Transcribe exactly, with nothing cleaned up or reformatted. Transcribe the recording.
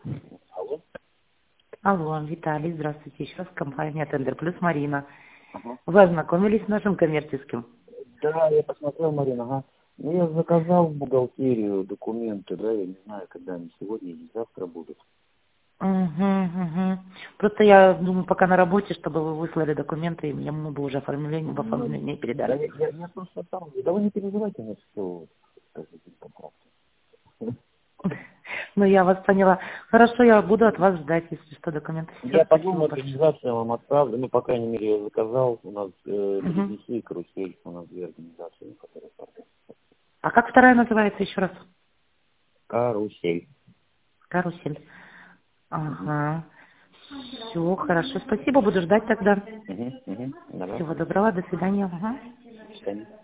Алло. Алло, Виталий, здравствуйте. Еще раз компания Тендер Плюс, Марина. Ага. Вы ознакомились с нашим коммерческим? Да, я посмотрел, Марина, ага. Ну, я заказал в бухгалтерию документы, да, я не знаю, когда они сегодня или завтра будут. Угу, угу. Просто я думаю, пока на работе, чтобы вы выслали документы, и мне мы бы уже оформление, в Ну, оформлении да, передали. я, я, я просто там, да вы не переживайте на все, как это, контракт. Ну, я вас поняла. Хорошо, я буду от вас ждать, если что, документы. Все, Я по спасибо двум большое. организациям вам отправлю, ну, по крайней мере, я заказал, у нас э, Угу. би би си и Карусель, у нас две организации, которые работают. А как вторая называется еще раз? Карусель. Карусель. Угу. Ага. Все, хорошо. Спасибо, буду ждать тогда. Угу. Угу. Давай. Всего доброго, до свидания. Ага. До свидания.